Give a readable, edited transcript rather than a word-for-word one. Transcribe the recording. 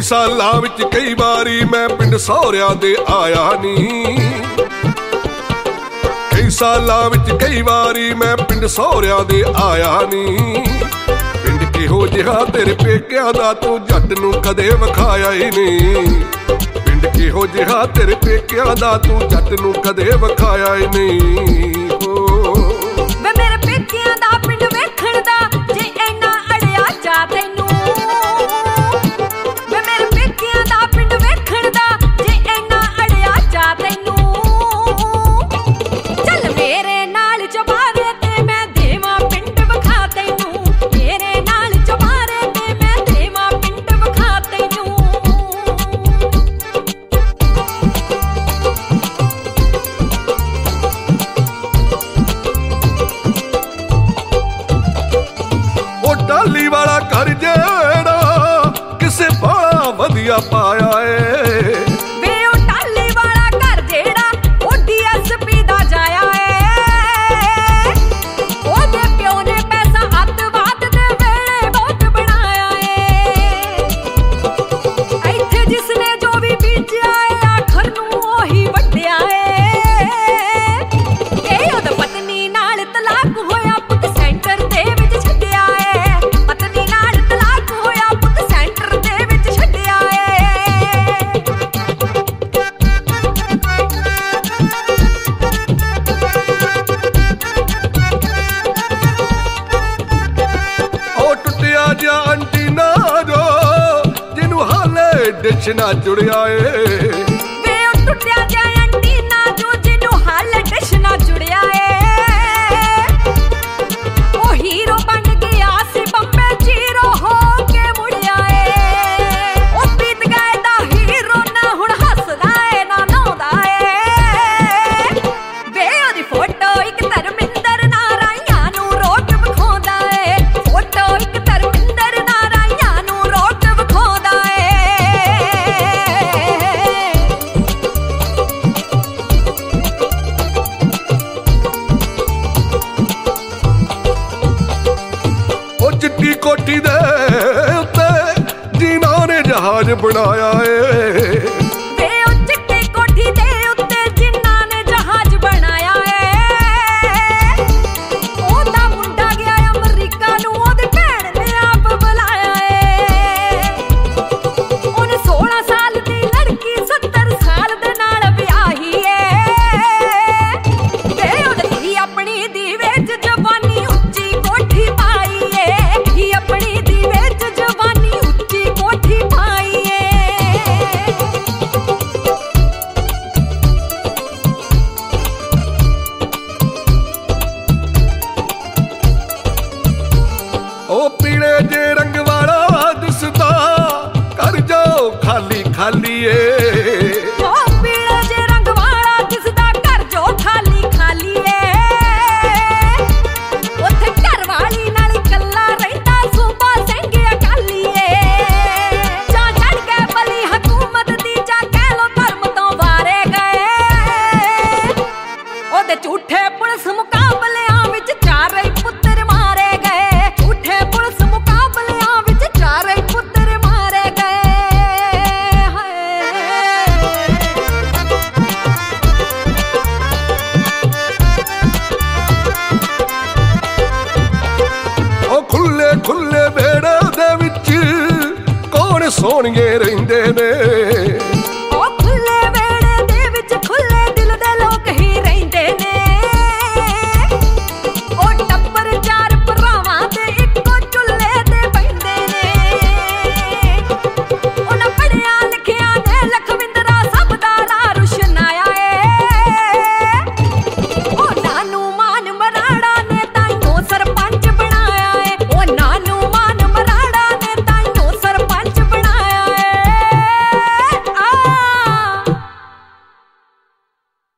सालां विच कई वारी मैं पिंड सौहरियां दे आया नी। कई सालां विच कई वारी मैं पिंड सौहरियां दे आया नी। पिंड किहो जिहा तेरे पेकियां दा तू जट नूं कदे विखाया ही नहीं। पिंड किहो जिहा तेरे पेकियां दा तू जट नूं कदे विखाया ही नहीं। मेरे पेकियां दा पिंड वेखण दा जे इन्ना अड़िया चा तैनू। मेरे पेकियां दा पिंड वेखण दा जे इन्ना अड़िया चा तैनू। चल मेरे नाल चबारे ते मैं देवां पिंड विखा तैनू। मेरे नाल चबारे ते मैं देवां पिंड विखा तैनू। टाली वाला घर जेड़ा किसे बड़ा वधिया पाया है। वे ओ टाली वाला घर जेड़ा ओ DSP दा जाया है। ओदे प्यो ने पैसा अतवाद दे वेले बहुत बनाया है। इत्थे जिसने जो भी बीजिया है आखर नूं ओही वड्डिया है। ए ओदा पत्नी नाल तलाक होया पुत सेंटर दे विच छड्डिया है। डिश ना जुड़िया है। वे ओ टुटिया जा एंटीना जो जिन्नू हाल डिश ना जुड़िया है। ओ हीरो बन गया सी बम्बे जीरो हो के मुड़िया है। ओ बीत गए दा हीरो ना हुण हसदा है ना नौंदा है। वे ओदी फोटो इक धर्मिंदर नारायण नू रोट विखाउंदा है। फोटो इक धर्मिंदर नारायण नू रोट विखाउंदा है। चिट्टी कोठी दे उत्ते जिन्हां ने जहाज बनाया है। वे ओ चिट्टी कोठी दे उत्ते जिन्हां ने जहाज बनाया है। ओदा मुंडा गया अमरीका नूं ओदी भैण ने आप बुलाया है। ओने 16 साल दी लड़की 70 साल दे नाल विआही है। वे ओदी धी अपनी दी विच जवानी उच्ची कोठी पाई है। अपनी दी विच जवानी उच्ची कोठी पाई है। ओ पीले जे रंग वाला दिसदा कर जाओ खाली खाली है। ओ पीले जे रंग वाला दिसदा कर जो खाली खाली है। उत्थे घर वाली नाल कल्ला रहिंदा सूबा ਸਿੰਘ अकाली है। जा चढ़ के बली हुकूमत दी जा कह लो धर्म तो वारे गए। ओदे झूठे पुलिस मुकाबलियां विच चारे पुत्तर मारे गए। झूठे पुलिस मुकाबलियां विच चारे पुत्तर मारे गए। ओ खुले खुले बेड़े दे विच कौन सोहणिए रहिंदे ने।